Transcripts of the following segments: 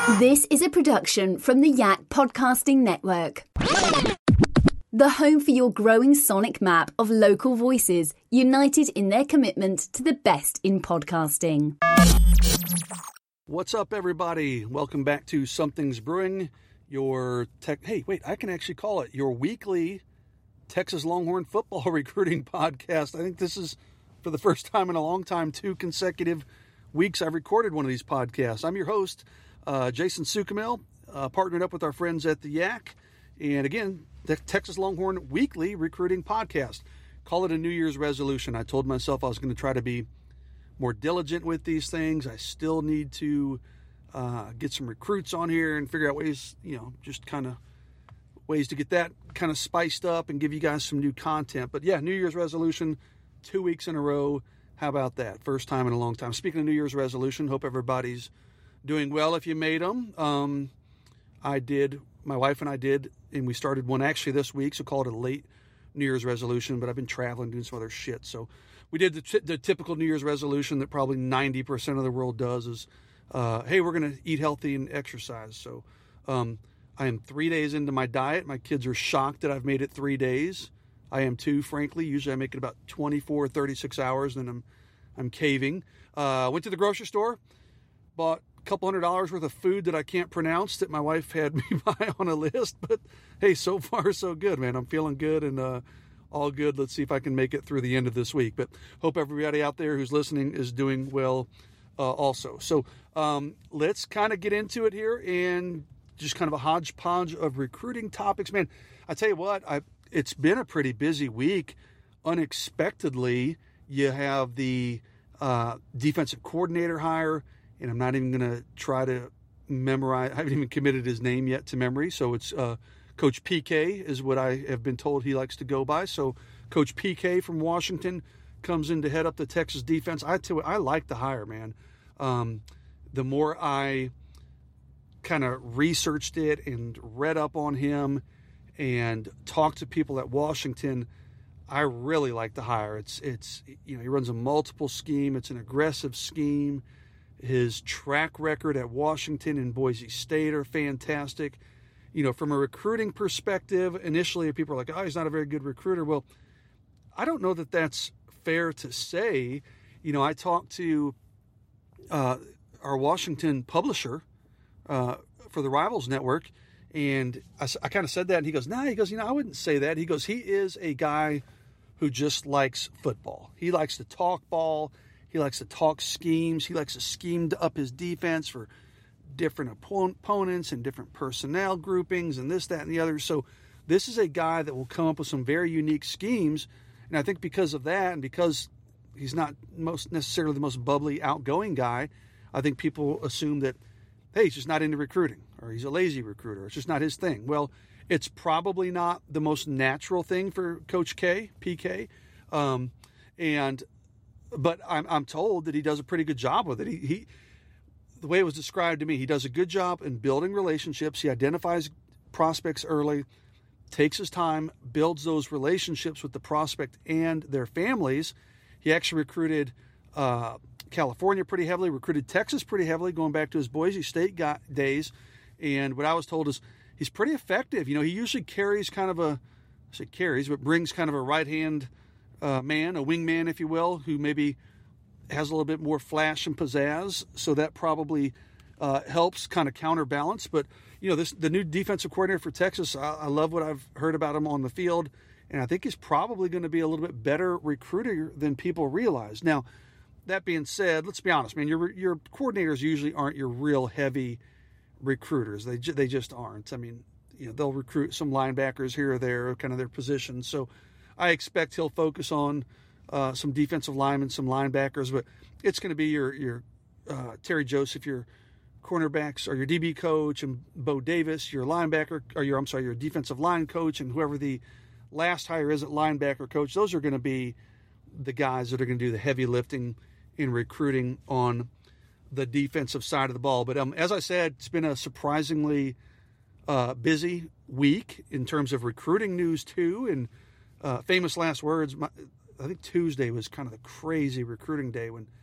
This is a production from the Yak Podcasting Network. The home for your growing sonic map of local voices, united in their commitment to the best in podcasting. What's up, everybody? Welcome back to Something's Brewing, your I can actually call it your weekly Texas Longhorn football recruiting podcast. I think this is, for the first time in a long time, 2 consecutive weeks I've recorded one of these podcasts. I'm your host, Jason Sukamil, partnered up with our friends at the Yak, and again, the Texas Longhorn Weekly Recruiting Podcast. Call it a New Year's resolution. I told myself I was going to try to be more diligent with these things. I still need to get some recruits on here and figure out ways, just kind of ways to get that kind of spiced up and give you guys some new content. But yeah, New Year's resolution, 2 weeks in a row. How about that? First time in a long time. Speaking of New Year's resolution, hope everybody's doing well if you made them. I did, my wife and I did, and we started one actually this week, so call it a late New Year's resolution, but I've been traveling, doing some other shit. So we did the typical New Year's resolution that probably 90% of the world does is, hey, we're going to eat healthy and exercise. So I am 3 days into my diet. My kids are shocked that I've made it 3 days. I am too, frankly. Usually I make it about 24, 36 hours, and then I'm caving. Went to the grocery store, bought couple $100 worth of food that I can't pronounce that my wife had me buy on a list, but hey, so far so good, man. I'm feeling good and all good. Let's see if I can make it through the end of this week, but hope everybody out there who's listening is doing well also. So let's kind of get into it here and just kind of a hodgepodge of recruiting topics, man. I tell you what, it's been a pretty busy week. Unexpectedly, you have the defensive coordinator hire, and I'm not even going to try to memorize. I haven't even committed his name yet to memory. So it's Coach PK is what I have been told he likes to go by. So Coach PK from Washington comes in to head up the Texas defense. I like the hire, man. The more I kind of researched it and read up on him and talked to people at Washington, I really like the hire. It's he runs a multiple scheme. It's an aggressive scheme. His track record at Washington and Boise State are fantastic. From a recruiting perspective, initially people are like, oh, he's not a very good recruiter. Well, I don't know that that's fair to say. I talked to our Washington publisher for the Rivals Network, and I kind of said that, and he goes, I wouldn't say that. He goes, he is a guy who just likes football. He likes to talk ball. He likes to talk schemes. He likes to scheme up his defense for different opponents and different personnel groupings and this, that, and the other. So this is a guy that will come up with some very unique schemes. And I think because of that, and because he's not most necessarily the most bubbly, outgoing guy, I think people assume that, hey, he's just not into recruiting, or he's a lazy recruiter. It's just not his thing. Well, it's probably not the most natural thing for Coach PK. But I'm told that he does a pretty good job with it. He the way it was described to me, he does a good job in building relationships. He identifies prospects early, takes his time, builds those relationships with the prospect and their families. He actually recruited California pretty heavily, recruited Texas pretty heavily, going back to his Boise State days. And what I was told is he's pretty effective. He usually carries kind of brings kind of a right-hand man, a wingman, if you will, who maybe has a little bit more flash and pizzazz. So that probably helps kind of counterbalance. But, the new defensive coordinator for Texas, I love what I've heard about him on the field. And I think he's probably going to be a little bit better recruiter than people realize. Now, that being said, let's be honest, man, your coordinators usually aren't your real heavy recruiters. They just aren't. I mean, they'll recruit some linebackers here or there, kind of their positions. So I expect he'll focus on some defensive linemen, some linebackers, but it's going to be your Terry Joseph, your cornerbacks, or your DB coach, and Bo Davis, your linebacker, or your defensive line coach, and whoever the last hire is at linebacker coach. Those are going to be the guys that are going to do the heavy lifting in recruiting on the defensive side of the ball. But as I said, it's been a surprisingly busy week in terms of recruiting news too. And famous last words, I think Tuesday was kind of the crazy recruiting day when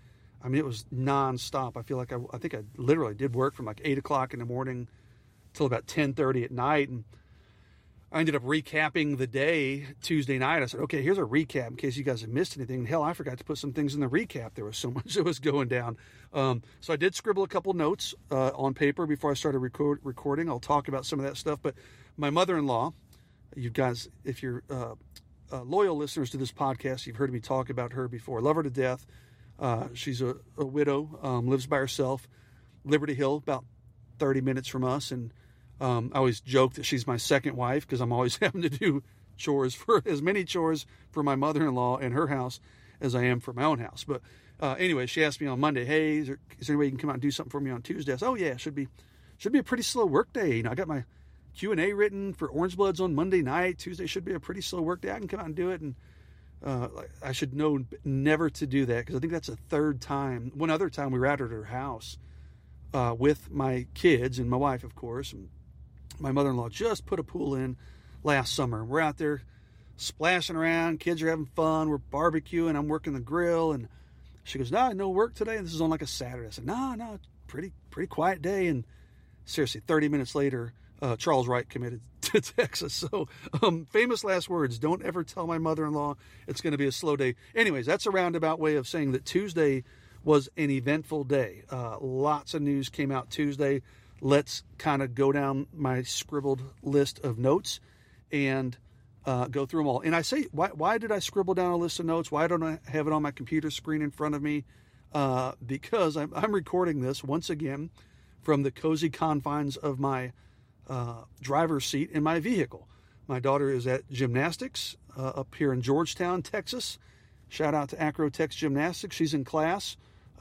I mean, it was nonstop. I feel like I think I literally did work from like 8 o'clock in the morning till about 10:30 at night. And I ended up recapping the day Tuesday night. I said, okay, here's a recap in case you guys have missed anything. And hell, I forgot to put some things in the recap. There was so much that was going down. So I did scribble a couple notes on paper before I started recording. I'll talk about some of that stuff. But my mother-in-law, you guys, if you're loyal listeners to this podcast, you've heard me talk about her before. Love her to death. She's a widow, lives by herself, Liberty Hill, about 30 minutes from us. And I always joke that she's my second wife because I'm always having to do as many chores for my mother-in-law in her house as I am for my own house. But anyway, she asked me on Monday, hey, is there any way you can come out and do something for me on Tuesday? I said, oh yeah, should be a pretty slow work day. You know, I got my Q&A written for Orange Bloods on Monday night. Tuesday should be a pretty slow work day. I can come out and do it. And I should know never to do that because I think that's a third time. One other time we were out at her house with my kids and my wife, of course, and my mother-in-law just put a pool in last summer. We're out there splashing around. Kids are having fun. We're barbecuing. I'm working the grill. And she goes, no work today. And this is on like a Saturday. I said, no, pretty quiet day. And seriously, 30 minutes later, Charles Wright committed to Texas. So famous last words, don't ever tell my mother-in-law it's going to be a slow day. Anyways, that's a roundabout way of saying that Tuesday was an eventful day. Lots of news came out Tuesday. Let's kind of go down my scribbled list of notes and go through them all. And I say, why did I scribble down a list of notes? Why don't I have it on my computer screen in front of me? Because I'm recording this once again from the cozy confines of my driver's seat in my vehicle. My daughter is at gymnastics up here in Georgetown, Texas. Shout out to Acrotex Gymnastics. She's in class.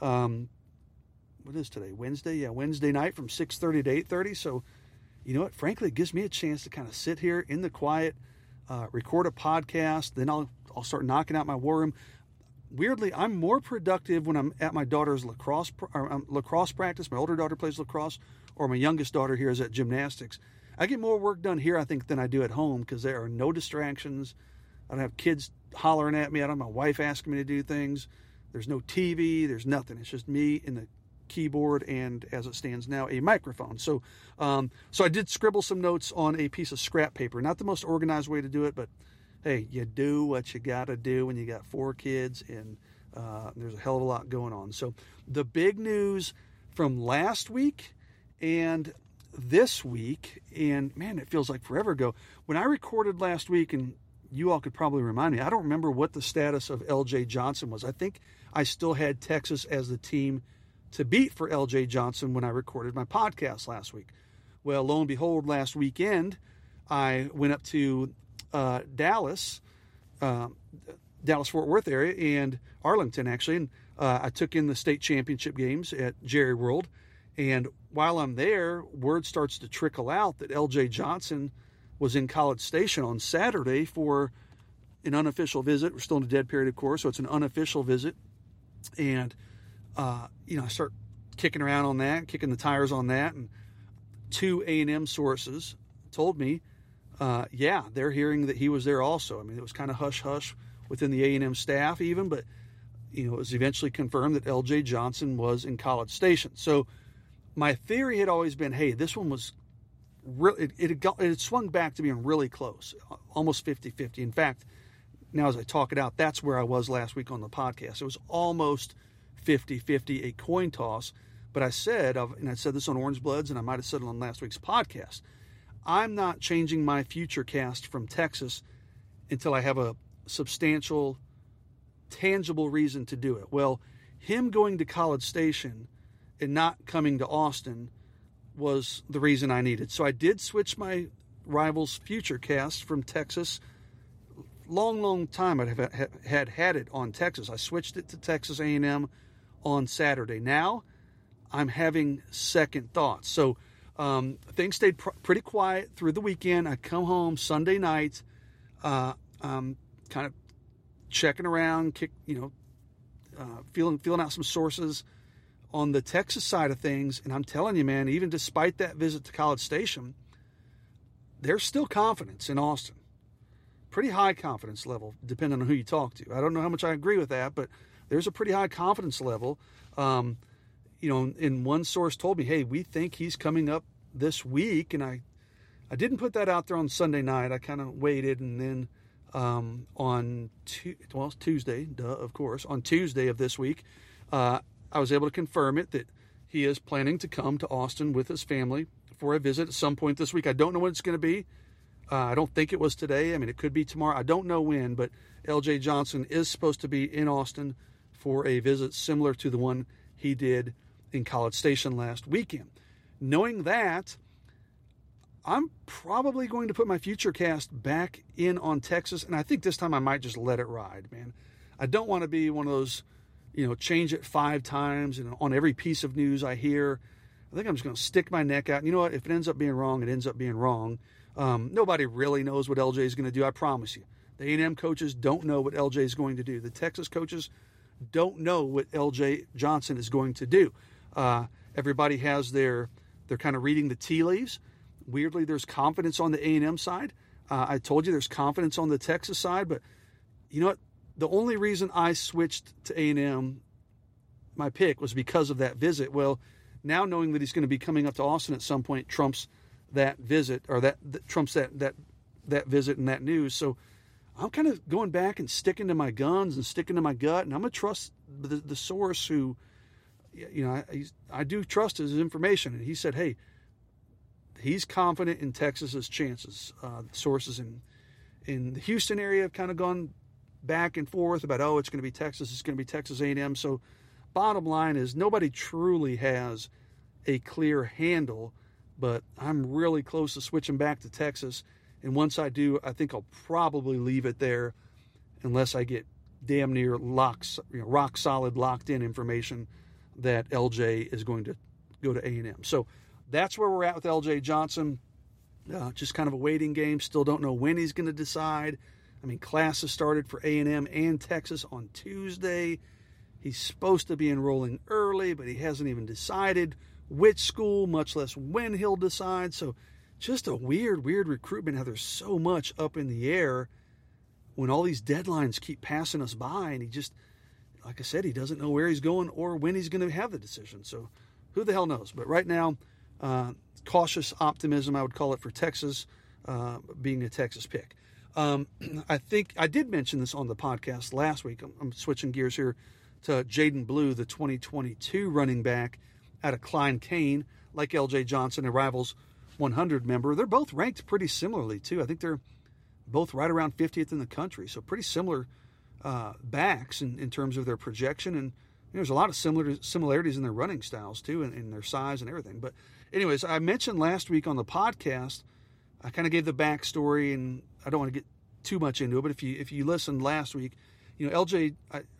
What is today? Wednesday? Yeah, Wednesday night from 6:30 to 8:30. So, you know what? Frankly, it gives me a chance to kind of sit here in the quiet, record a podcast. Then I'll start knocking out my war room. Weirdly, I'm more productive when I'm at my daughter's lacrosse practice. My older daughter plays lacrosse, or my youngest daughter here is at gymnastics. I get more work done here, I think, than I do at home because there are no distractions. I don't have kids hollering at me. I don't have my wife asking me to do things. There's no TV. There's nothing. It's just me and the keyboard and, as it stands now, a microphone. So I did scribble some notes on a piece of scrap paper. Not the most organized way to do it, but hey, you do what you got to do when you got 4 kids, and there's a hell of a lot going on. So the big news from last week and this week, and man, it feels like forever ago. When I recorded last week, and you all could probably remind me, I don't remember what the status of LJ Johnson was. I think I still had Texas as the team to beat for LJ Johnson when I recorded my podcast last week. Well, lo and behold, last weekend, I went up to Dallas, Fort Worth area, and Arlington, actually, and I took in the state championship games at Jerry World. And while I'm there, word starts to trickle out that LJ Johnson was in College Station on Saturday for an unofficial visit. We're still in a dead period, of course, so it's an unofficial visit. And I start kicking around on that, kicking the tires on that, and 2 A&M sources told me, they're hearing that he was there also. I mean, it was kind of hush-hush within the A&M staff even, but, it was eventually confirmed that LJ Johnson was in College Station. So my theory had always been, hey, this one was really, it had swung back to being really close, almost 50-50. In fact, now as I talk it out, that's where I was last week on the podcast. It was almost 50-50, a coin toss. But I said, and I said this on Orange Bloods, and I might have said it on last week's podcast, I'm not changing my future cast from Texas until I have a substantial, tangible reason to do it. Well, him going to College Station and not coming to Austin was the reason I needed. So I did switch my Rivals future cast from Texas. Long time I had it on Texas. I switched it to Texas A&M on Saturday. Now I'm having second thoughts. So things stayed pretty quiet through the weekend. I come home Sunday night, kind of checking around, feeling out some sources on the Texas side of things. And I'm telling you, man, even despite that visit to College Station, there's still confidence in Austin. Pretty high confidence level, depending on who you talk to. I don't know how much I agree with that, but there's a pretty high confidence level And one source told me, hey, we think he's coming up this week. And I didn't put that out there on Sunday night. I kind of waited, and then on Tuesday, of course, on Tuesday of this week, I was able to confirm it, that he is planning to come to Austin with his family for a visit at some point this week. I don't know when it's going to be. I don't think it was today. I mean, it could be tomorrow. I don't know when, but LJ Johnson is supposed to be in Austin for a visit similar to the one he did in College Station last weekend. Knowing that, I'm probably going to put my Futurecast back in on Texas, and I think this time I might just let it ride, man. I don't want to be one of those, change it 5 times and on every piece of news I hear. I think I'm just going to stick my neck out. And you know what? If it ends up being wrong, it ends up being wrong. Nobody really knows what LJ is going to do, I promise you. The A&M coaches don't know what LJ is going to do. The Texas coaches don't know what LJ Johnson is going to do. Everybody has they're kind of reading the tea leaves. Weirdly, there's confidence on the A&M side. I told you there's confidence on the Texas side, but you know what? The only reason I switched to A&M, my pick, was because of that visit. Well, now knowing that he's going to be coming up to Austin at some point trumps that visit, or that trumps that visit and that news. So I'm kind of going back and sticking to my guns and sticking to my gut, and I'm going to trust the source who, I do trust his information. And he said, hey, he's confident in Texas's chances. Sources in the Houston area have kind of gone back and forth about, it's going to be Texas, it's going to be Texas A&M. So bottom line is nobody truly has a clear handle, but I'm really close to switching back to Texas. And once I do, I think I'll probably leave it there unless I get damn near rock solid, locked in information that LJ is going to go to A&M. So that's where we're at with LJ Johnson. Just kind of a waiting game. Still don't know when he's going to decide. I mean, classes started for A&M and Texas on Tuesday. He's supposed to be enrolling early, but he hasn't even decided which school, much less when he'll decide. So just a weird recruitment, how there's so much up in the air when all these deadlines keep passing us by. And he just, like I said, he doesn't know where he's going or when he's going to have the decision. So who the hell knows? But right now, cautious optimism, I would call it, for Texas, being a Texas pick. I think I did mention this on the podcast last week. I'm switching gears here to Jaden Blue, the 2022 running back out of Klein Cain, like LJ Johnson, a Rivals 100 member. They're both ranked pretty similarly, too. I think they're both right around 50th in the country, so pretty similar backs in terms of their projection. And there's a lot of similarities in their running styles, too, and their size and everything. But anyways, I mentioned last week on the podcast, I kind of gave the backstory, and I don't want to get too much into it, but if you listened last week, Jaden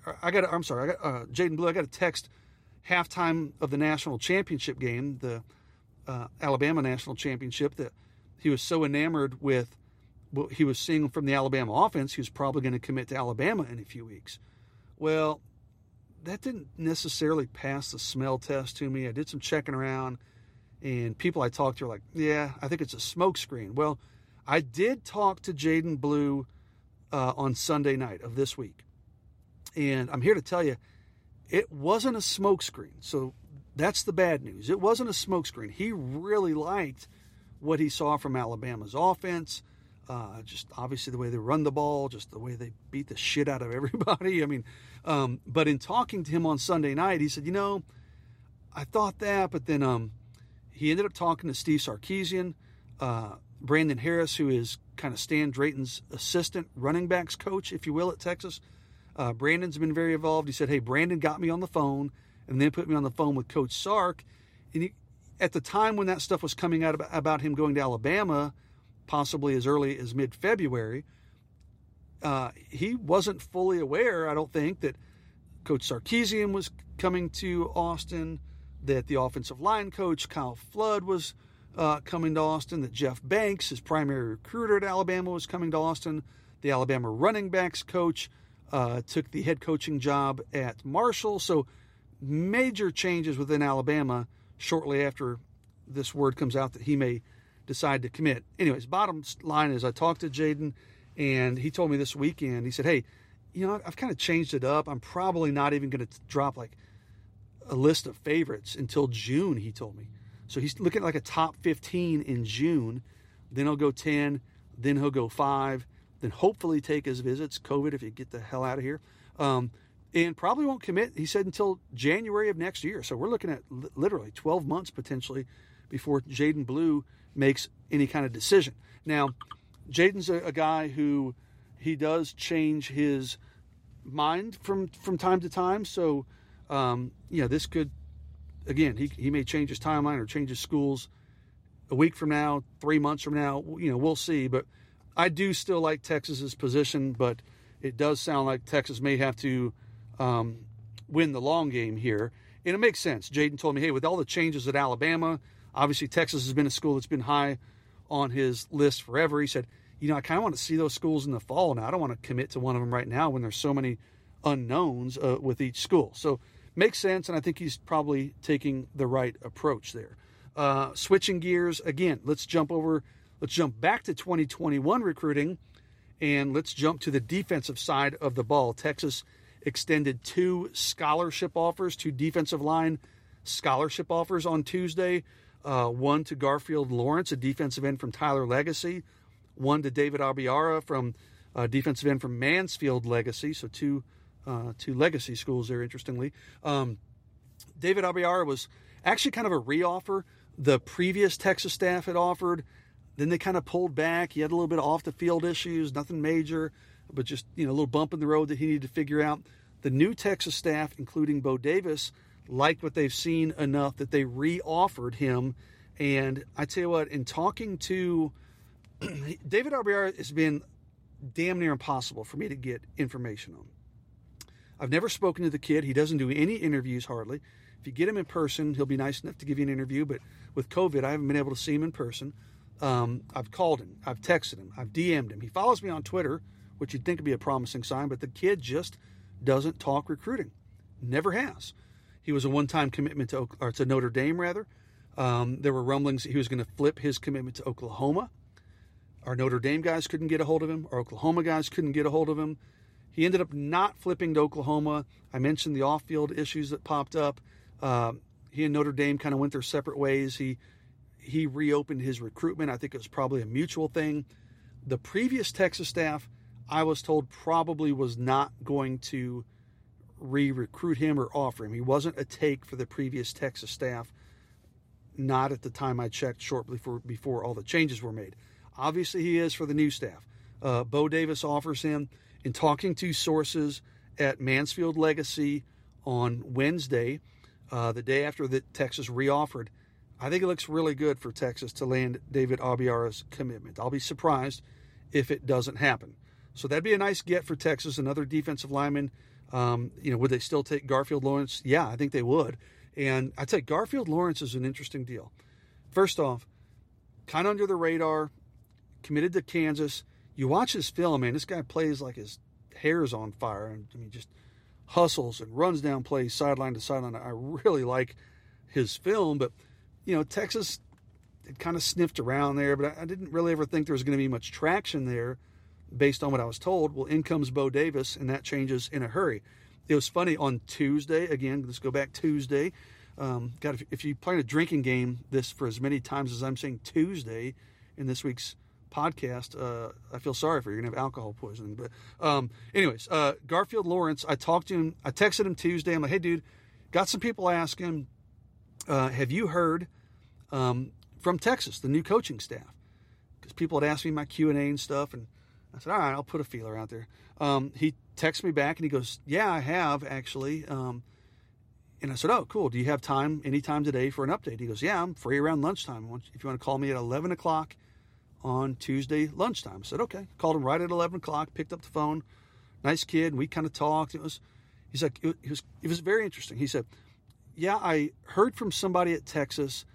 Blue, I got a text halftime of the national championship game, the Alabama national championship, that he was so enamored with what he was seeing from the Alabama offense, he was probably going to commit to Alabama in a few weeks. Well, that didn't necessarily pass the smell test to me. I did some checking around, and people I talked to are like, yeah, I think it's a smokescreen. Well, I did talk to Jaden Blue on Sunday night of this week, and I'm here to tell you, it wasn't a smokescreen. So that's the bad news. It wasn't a smokescreen. He really liked what he saw from Alabama's offense, just obviously the way they run the ball, just the way they beat the shit out of everybody. I mean, but in talking to him on Sunday night, he said, I thought that, but then he ended up talking to Steve Sarkisian, Brandon Harris, who is kind of Stan Drayton's assistant running backs coach, if you will, at Texas. Brandon's been very involved. He said, hey, Brandon got me on the phone and then put me on the phone with Coach Sark. And at the time when that stuff was coming out about him going to Alabama, possibly as early as mid-February, he wasn't fully aware, I don't think, that Coach Sarkisian was coming to Austin, that the offensive line coach, Kyle Flood, was coming to Austin, that Jeff Banks, his primary recruiter at Alabama, was coming to Austin. The Alabama running backs coach took the head coaching job at Marshall. So major changes within Alabama shortly after this word comes out that he may decide to commit. Anyways, bottom line is I talked to Jaden, and he told me this weekend, he said, hey, I've kind of changed it up. I'm probably not even going to drop like a list of favorites until June, he told me. So he's looking at like a top 15 in June. Then he'll go 10. Then he'll go 5. Then hopefully take his visits, COVID, if you get the hell out of here. And probably won't commit, he said, until January of next year. So we're looking at literally 12 months potentially before Jaden Blue makes any kind of decision. Now, Jaden's a guy who he does change his mind from time to time. So, this could, again, he may change his timeline or change his schools a week from now, 3 months from now. We'll see. But I do still like Texas's position, but it does sound like Texas may have to win the long game here. And it makes sense. Jaden told me, hey, with all the changes at Alabama, obviously Texas has been a school that's been high on his list forever. He said, I kind of want to see those schools in the fall now. I don't want to commit to one of them right now when there's so many unknowns with each school. So makes sense, and I think he's probably taking the right approach there. Switching gears, again, let's jump back to 2021 recruiting, and let's jump to the defensive side of the ball. Texas extended 2 defensive line scholarship offers on Tuesday. One to Garfield Lawrence, a defensive end from Tyler Legacy. One to David Abiara from defensive end from Mansfield Legacy. So two legacy schools there, interestingly. David Abiara was actually kind of a re-offer. The previous Texas staff had offered. Then they kind of pulled back. He had a little bit of off-the-field issues, nothing major, but just a little bump in the road that he needed to figure out. The new Texas staff, including Bo Davis, liked what they've seen enough that they re-offered him. And I tell you what, in talking to David Abiara, has been damn near impossible for me to get information on. I've never spoken to the kid. He doesn't do any interviews hardly. If you get him in person, he'll be nice enough to give you an interview. But with COVID, I haven't been able to see him in person. I've called him. I've texted him. I've DM'd him. He follows me on Twitter, which you'd think would be a promising sign. But the kid just doesn't talk recruiting. Never has. He was a one-time commitment to Notre Dame, rather. There were rumblings that he was going to flip his commitment to Oklahoma. Our Notre Dame guys couldn't get a hold of him. Our Oklahoma guys couldn't get a hold of him. He ended up not flipping to Oklahoma. I mentioned the off-field issues that popped up. He and Notre Dame kind of went their separate ways. He reopened his recruitment. I think it was probably a mutual thing. The previous Texas staff, I was told, probably was not going to re-recruit him or offer him. He wasn't a take for the previous Texas staff, not at the time I checked shortly before all the changes were made. Obviously, he is for the new staff. Bo Davis offers him. In talking to sources at Mansfield Legacy on Wednesday, the day after that Texas re-offered, I think it looks really good for Texas to land David Abiara's commitment. I'll be surprised if it doesn't happen. So that'd be a nice get for Texas, another defensive lineman. Would they still take Garfield Lawrence? Yeah, I think they would. And I tell you, Garfield Lawrence is an interesting deal. First off, kind of under the radar, committed to Kansas. You watch his film, man, this guy plays like his hair is on fire. I mean, just hustles and runs down plays sideline to sideline. I really like his film, but, Texas had kind of sniffed around there, but I didn't really ever think there was going to be much traction there based on what I was told. Well, in comes Bo Davis, and that changes in a hurry. It was funny on Tuesday, again, let's go back Tuesday. If you play a drinking game this for as many times as I'm saying Tuesday in this week's podcast, I feel sorry for you. You're going to have alcohol poisoning. But anyways, Garfield Lawrence, I talked to him. I texted him Tuesday. I'm like, hey, dude, got some people asking, have you heard from Texas, the new coaching staff? Because people had asked me my Q&A and stuff, and I said, all right, I'll put a feeler out there. He texts me back, and he goes, yeah, I have, actually. And I said, oh, cool. Do you have time anytime today for an update? He goes, yeah, I'm free around lunchtime. If you want to call me at 11 o'clock on Tuesday lunchtime. I said, okay. Called him right at 11 o'clock, picked up the phone. Nice kid. And we kind of talked. It was very interesting. He said, yeah, I heard from somebody at Texas.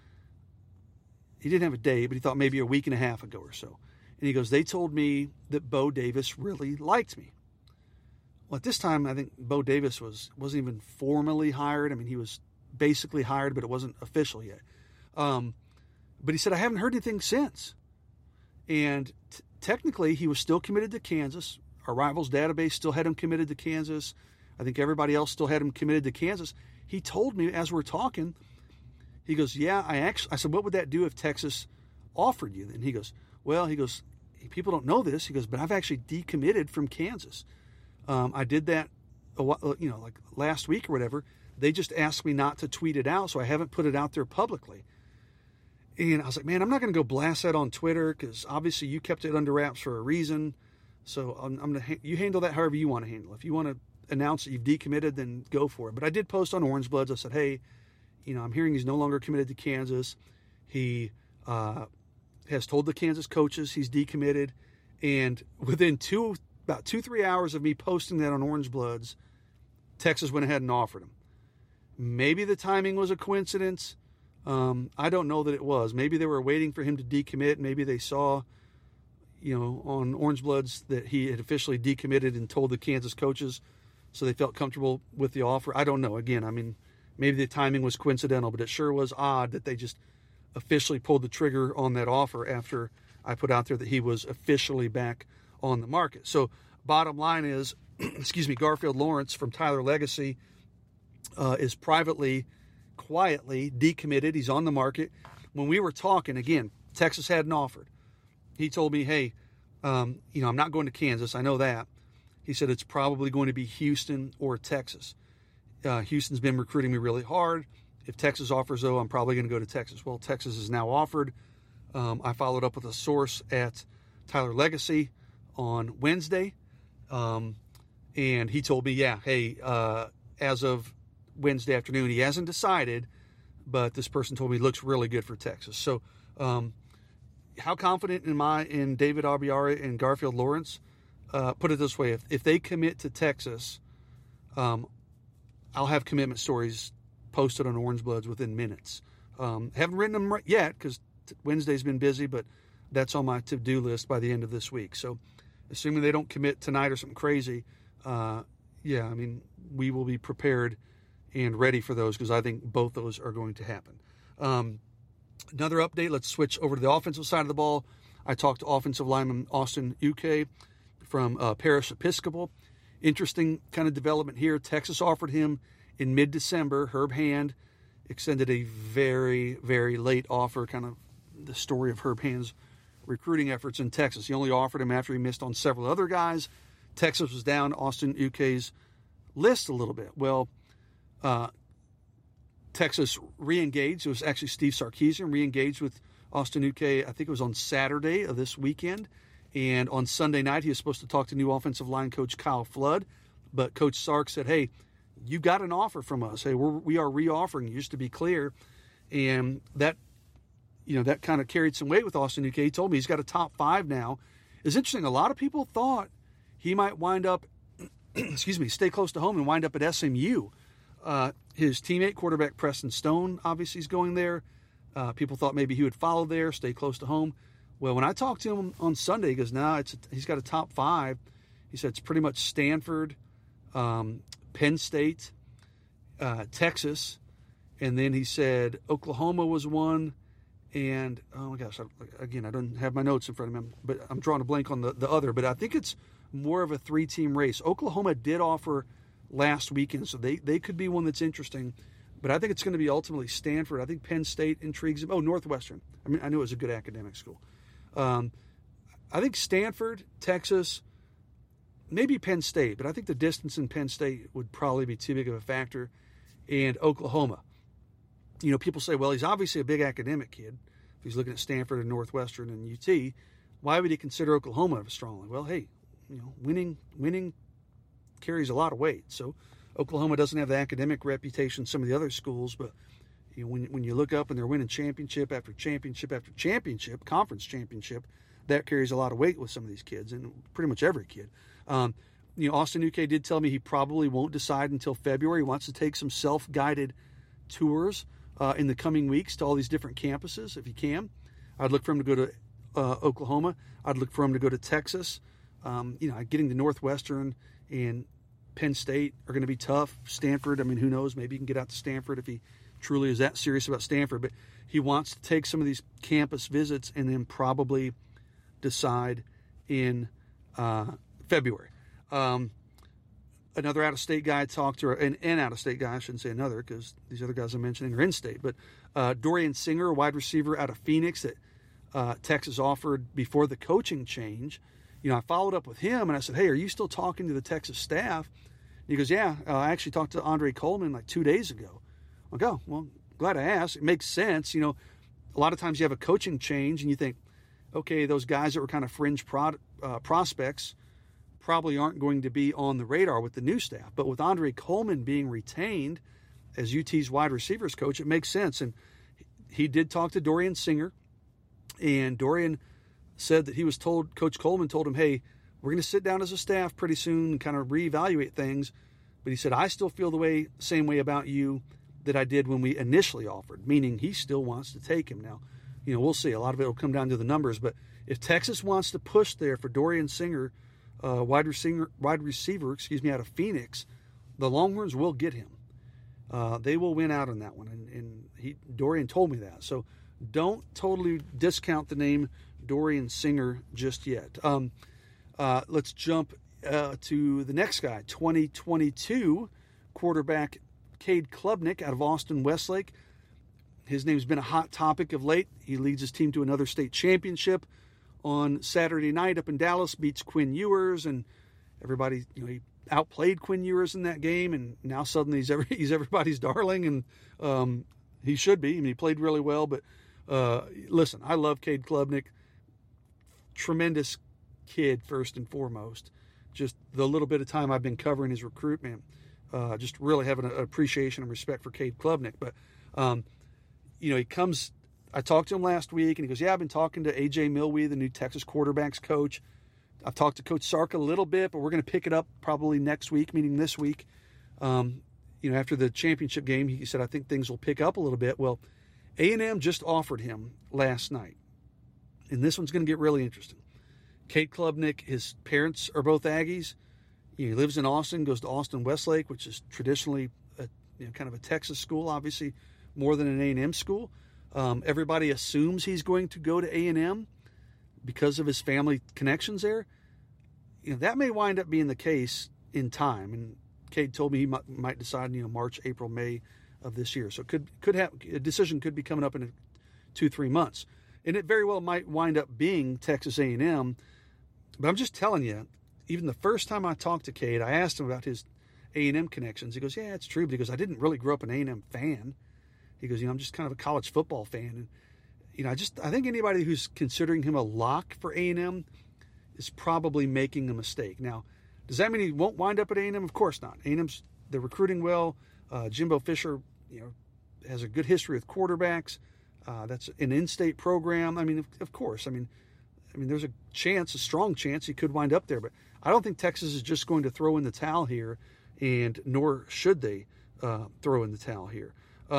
He didn't have a day, but he thought maybe a week and a half ago or so. And he goes, they told me that Bo Davis really liked me. Well, at this time, I think Bo Davis wasn't even formally hired. I mean, he was basically hired, but it wasn't official yet. But he said, I haven't heard anything since. And technically, he was still committed to Kansas. Our Rivals database still had him committed to Kansas. I think everybody else still had him committed to Kansas. he told me as we're talking, he goes, yeah, I said, what would that do if Texas offered you? And he goes, people don't know this. He goes, but I've actually decommitted from Kansas. I did that, like last week or whatever. They just asked me not to tweet it out, so I haven't put it out there publicly. And I was like, man, I'm not going to go blast that on Twitter because obviously you kept it under wraps for a reason. So I'm going to you handle that however you want to handle it. If you want to announce that you've decommitted, then go for it. But I did post on Orange Bloods. I said, hey, I'm hearing he's no longer committed to Kansas. He has told the Kansas coaches he's decommitted. And within about 2-3 hours of me posting that on Orange Bloods, Texas went ahead and offered him. Maybe the timing was a coincidence. I don't know that it was. Maybe they were waiting for him to decommit. Maybe they saw, on Orange Bloods that he had officially decommitted and told the Kansas coaches, so they felt comfortable with the offer. I don't know. Again, maybe the timing was coincidental, but it sure was odd that they just officially pulled the trigger on that offer after I put out there that he was officially back on the market. So bottom line is, Garfield Lawrence from Tyler Legacy is quietly decommitted. He's on the market. When we were talking, again, Texas hadn't offered. He told me, hey, I'm not going to Kansas. I know that. He said it's probably going to be Houston or Texas. Houston's been recruiting me really hard. If Texas offers, though, I'm probably going to go to Texas. Well, Texas is now offered. I followed up with a source at Tyler Legacy on Wednesday, and he told me, as of Wednesday afternoon, he hasn't decided, but this person told me he looks really good for Texas. So how confident am I in David Abiara and Garfield Lawrence? Put it this way, if they commit to Texas, I'll have commitment stories posted on Orange Bloods within minutes. Haven't written them yet because Wednesday's been busy, but that's on my to-do list by the end of this week. So assuming they don't commit tonight or something crazy, we will be prepared and ready for those because I think both those are going to happen. Another update, let's switch over to the offensive side of the ball. I talked to offensive lineman Austin Uke from Parish Episcopal. Interesting kind of development here. Texas offered him in mid-December. Herb Hand extended a very, very late offer, kind of the story of Herb Hand's recruiting efforts in Texas. He only offered him after he missed on several other guys. Texas was down Austin Uke's list a little bit. Well, Texas re-engaged. It was actually Steve Sarkisian re-engaged with Austin Uke, I think it was on Saturday of this weekend. And on Sunday night, he was supposed to talk to new offensive line coach Kyle Flood. But Coach Sark said, hey, you got an offer from us. Hey, we are re-offering you, just to be clear. And that kind of carried some weight with Austin Uke. He told me he's got a top 5 now. It's interesting. A lot of people thought he might wind up, stay close to home and wind up at SMU. His teammate, quarterback Preston Stone, obviously is going there. People thought maybe he would follow there, stay close to home. Well, when I talked to him on Sunday, he goes, no, he's got a top 5. He said it's pretty much Stanford, Penn State, Texas, and then he said Oklahoma was one, and oh my gosh, I don't have my notes in front of me, but I'm drawing a blank on the other, but I think it's more of a 3-team race. Oklahoma did offer last weekend, so they could be one that's interesting, but I think it's going to be ultimately Stanford. I think Penn State intrigues him. Oh, Northwestern. I knew it was a good academic school. I think Stanford, Texas, maybe Penn State, but I think the distance in Penn State would probably be too big of a factor. And Oklahoma. People say, well, he's obviously a big academic kid. If he's looking at Stanford and Northwestern and UT, why would he consider Oklahoma strongly? Well, hey, winning carries a lot of weight. So Oklahoma doesn't have the academic reputation some of the other schools, but when you look up and they're winning championship after championship after championship, conference championship, that carries a lot of weight with some of these kids and pretty much every kid. Austin Uke did tell me he probably won't decide until February. He wants to take some self-guided tours in the coming weeks to all these different campuses if he can. I'd look for him to go to Oklahoma. I'd look for him to go to Texas. Getting to Northwestern and Penn State are going to be tough. Stanford, who knows? Maybe he can get out to Stanford if he truly is that serious about Stanford. But he wants to take some of these campus visits and then probably decide in February. Another out-of-state guy I talked to, an out-of-state guy, I shouldn't say another because these other guys I'm mentioning are in-state, but Dorian Singer, a wide receiver out of Phoenix that Texas offered before the coaching change. I followed up with him and I said, hey, are you still talking to the Texas staff? And he goes, yeah, I actually talked to Andre Coleman like 2 days ago. I go, well, glad I asked. It makes sense. A lot of times you have a coaching change and you think, okay, those guys that were kind of fringe prospects probably aren't going to be on the radar with the new staff. But with Andre Coleman being retained as UT's wide receivers coach, it makes sense. And he did talk to Dorian Singer, and Dorian said that he was told, Coach Coleman told him, hey, we're going to sit down as a staff pretty soon and kind of reevaluate things. But he said, I still feel the same way about you that I did when we initially offered, meaning he still wants to take him. Now, we'll see. A lot of it will come down to the numbers. But if Texas wants to push there for Dorian Singer, wide receiver, out of Phoenix, the Longhorns will get him. They will win out on that one, and Dorian told me that. So don't totally discount the name Dorian Singer just yet. Let's jump to the next guy, 2022 quarterback Cade Klubnik out of Austin Westlake. His name's been a hot topic of late. He leads his team to another state championship on Saturday night up in Dallas, beats Quinn Ewers, and everybody, he outplayed Quinn Ewers in that game, and now suddenly he's everybody's darling, and he should be. He played really well, but listen, I love Cade Klubnik. Tremendous kid, first and foremost. Just the little bit of time I've been covering his recruitment, just really have an appreciation and respect for Cade Klubnik. But, he comes, I talked to him last week, and he goes, yeah, I've been talking to A.J. Milwee, the new Texas quarterbacks coach. I've talked to Coach Sark a little bit, but we're going to pick it up probably next week, meaning this week. After the championship game, he said, I think things will pick up a little bit. Well, A&M just offered him last night, and this one's going to get really interesting. Cade Klubnik, his parents are both Aggies. He lives in Austin, goes to Austin Westlake, which is traditionally kind of a Texas school, obviously more than an A&M school. Everybody assumes he's going to go to A&M because of his family connections there. That may wind up being the case in time. And Cade told me he might decide, March, April, May of this year. So could have a decision could be coming up in 2-3 months. And it very well might wind up being Texas A&M. But I'm just telling you, even the first time I talked to Cade, I asked him about his A&M connections. He goes, yeah, it's true. But he goes, I didn't really grow up an A&M fan. He goes, I'm just kind of a college football fan. And, I think anybody who's considering him a lock for A&M is probably making a mistake. Now, does that mean he won't wind up at A&M? Of course not. They're recruiting well. Jimbo Fisher, has a good history with quarterbacks. That's an in-state program. Of course. There's a strong chance he could wind up there. But I don't think Texas is just going to throw in the towel here, and nor should they throw in the towel here.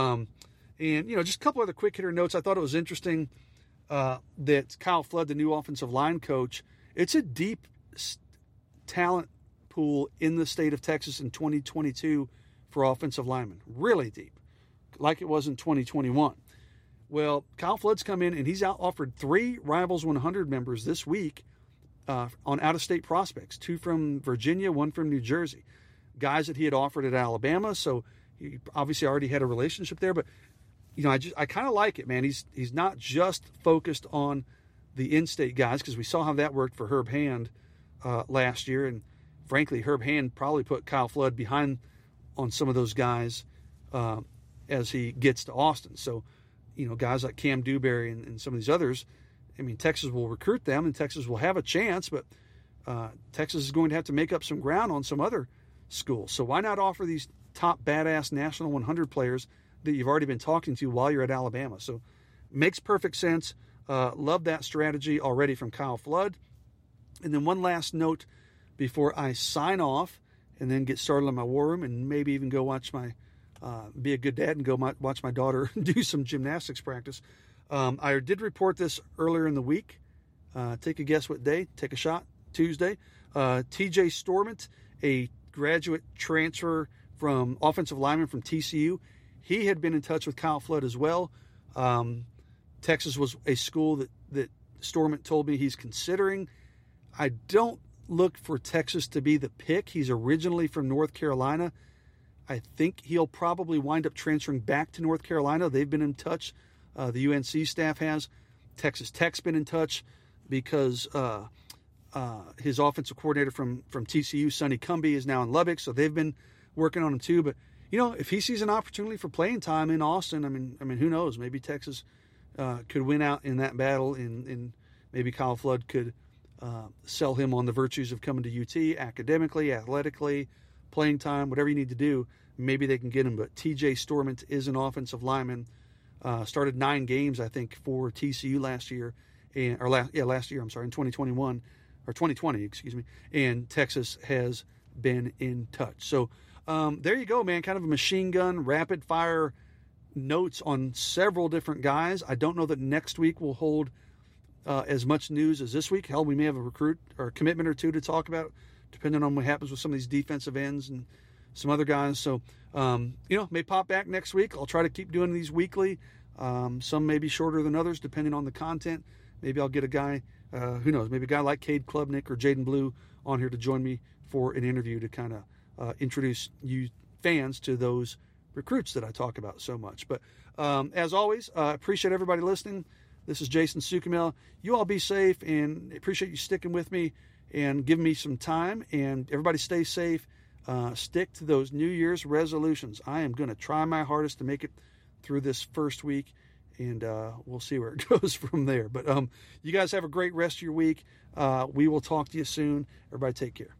Just a couple other quick hitter notes. I thought it was interesting that Kyle Flood, the new offensive line coach, it's a deep talent pool in the state of Texas in 2022 for offensive linemen. Really deep, like it was in 2021. Well, Kyle Flood's come in and he's offered 3 Rivals 100 members this week on out-of-state prospects, 2 from Virginia, 1 from New Jersey, guys that he had offered at Alabama. So he obviously already had a relationship there. But I kind of like it, man. He's not just focused on the in-state guys, because we saw how that worked for Herb Hand last year, and frankly, Herb Hand probably put Kyle Flood behind on some of those guys as he gets to Austin. So, guys like Cam Dewberry and some of these others, Texas will recruit them, and Texas will have a chance, but Texas is going to have to make up some ground on some other schools. So why not offer these top badass National 100 players that you've already been talking to while you're at Alabama? So makes perfect sense. Love that strategy already from Kyle Flood. And then one last note before I sign off and then get started on my war room and maybe even go watch be a good dad and go watch my daughter do some gymnastics practice. I did report this earlier in the week. Take a guess what day? Take a shot. Tuesday. TJ Stormont, a graduate transfer from offensive lineman from TCU. He had been in touch with Kyle Flood as well. Texas was a school that Stormont told me he's considering. I don't look for Texas to be the pick. He's originally from North Carolina. I think he'll probably wind up transferring back to North Carolina. They've been in touch. The UNC staff has. Texas Tech's been in touch because his offensive coordinator from TCU, Sonny Cumbie, is now in Lubbock, so they've been working on him too. But if he sees an opportunity for playing time in Austin, I mean, who knows? Maybe Texas could win out in that battle, and maybe Kyle Flood could sell him on the virtues of coming to UT academically, athletically, playing time, whatever you need to do. Maybe they can get him. But TJ Storment is an offensive lineman. Started 9 games, I think, for TCU last year, in 2021 or 2020, excuse me. And Texas has been in touch. So there you go, man. Kind of a machine gun, rapid fire notes on several different guys. I don't know that next week will hold as much news as this week. Hell, we may have a recruit or a commitment or two to talk about, depending on what happens with some of these defensive ends and some other guys. So, may pop back next week. I'll try to keep doing these weekly. Some may be shorter than others, depending on the content. Maybe I'll get a guy, who knows, maybe a guy like Cade Klubnik or Jaden Blue on here to join me for an interview to kind of introduce you fans to those recruits that I talk about so much. But as always, appreciate everybody listening. This is Jason Sukamel. You all be safe, and appreciate you sticking with me and giving me some time. And everybody stay safe. Stick to those New Year's resolutions. I am going to try my hardest to make it through this first week, and we'll see where it goes from there. But you guys have a great rest of your week. We will talk to you soon. Everybody take care.